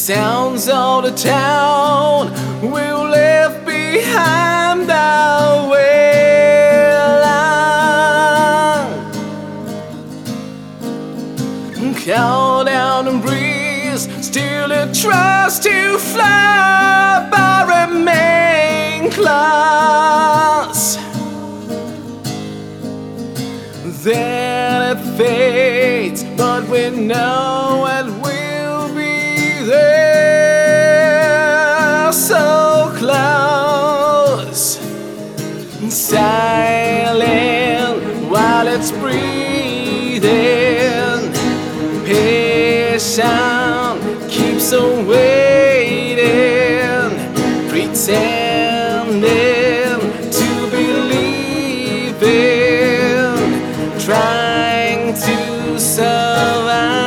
sounds of the town we left behind our way along. Call down and breeze, still it tries to fly, but remain close. Then it fades, but we know it will be there, so close. Silent while it's breathing, patient keeps on waiting, pretending to believe in, trying to survive.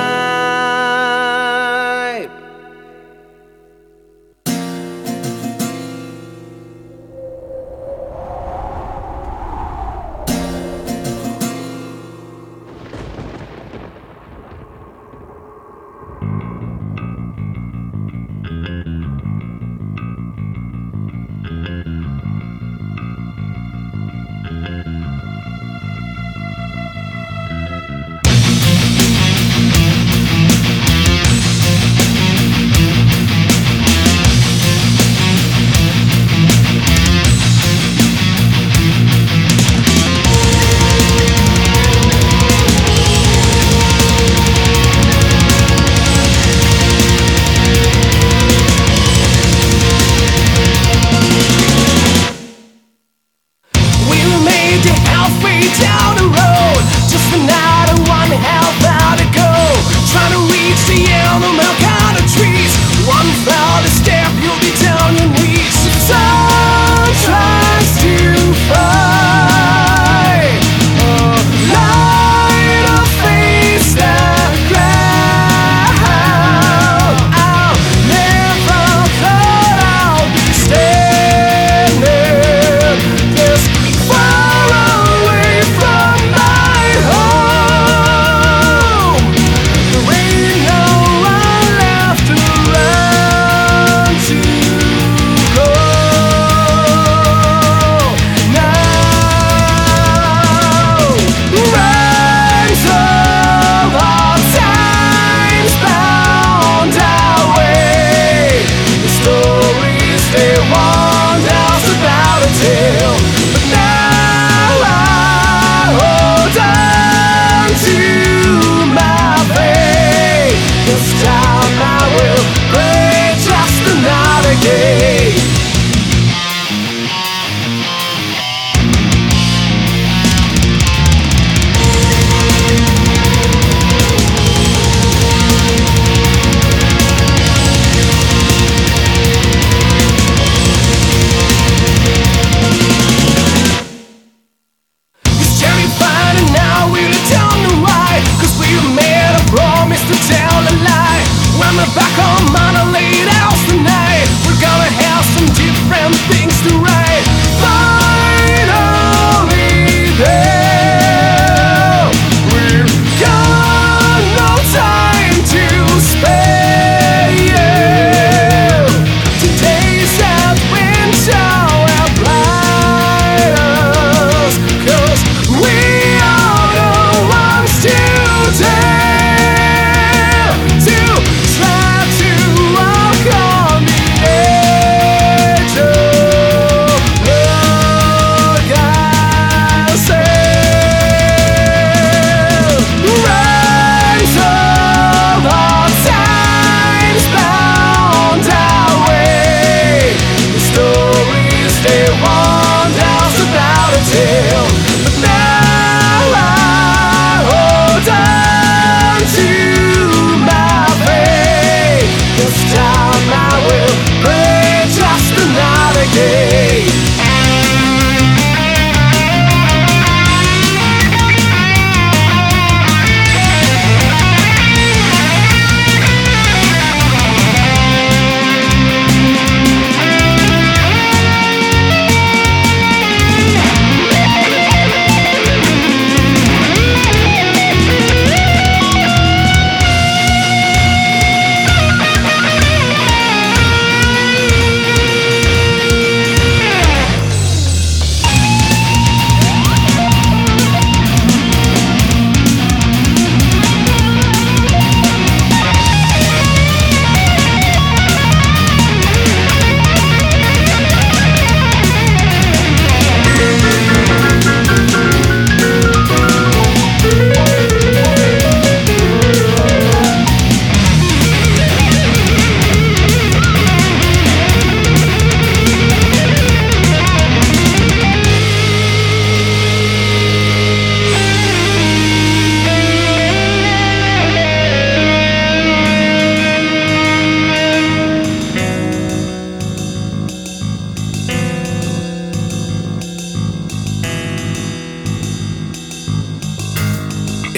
Down the road, just another one half hour to go. Trying to reach the end of milk out of trees. One foul step, you'll be down your knees. The sun tries to fight, light a face that ground. I'll never thought I'll be standing this far away from my home. There ain't no one left around to go now. Rhymes of all times bound our way. The stories they warned us about a tale, but now I hold on to my faith. This time I will pray just another day. It's terrifying and now we're down the right, 'cause we made a promise to tell a lie. When we're back home on a late house tonight, we're gonna have some different things to write. Finally there, we've got no time to spare. Today's that winter will blind us, 'cause we are the ones to dare to try to walk on the edge of the rise of all times bound our way. The stories they warned us about a tale, but now I hold on to my faith. This time I will pray just another day.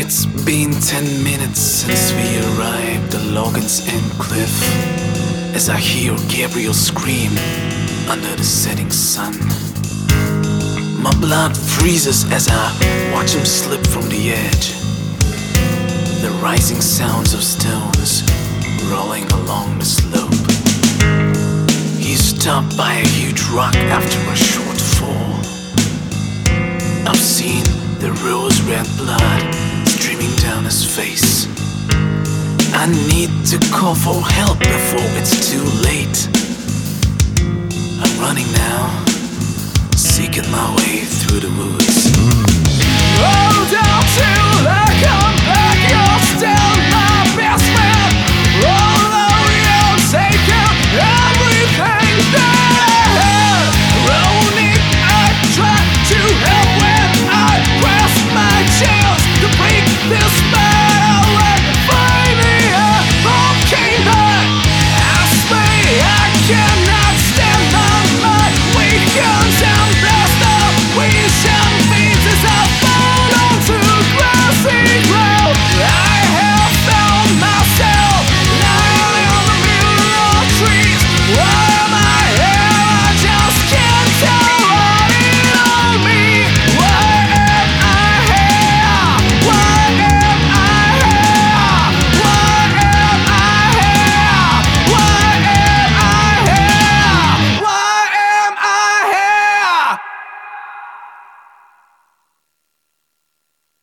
It's been 10 minutes since we arrived at Logan's End Cliff, as I hear Gabriel scream under the setting sun. My blood freezes as I watch him slip from the edge. The rising sounds of stones rolling along the slope. He's stopped by a huge rock after a short fall. I've seen the rose-red blood streaming down his face. I need to call for help before it's too late. I'm running now, seeking my way through the woods. Hold on to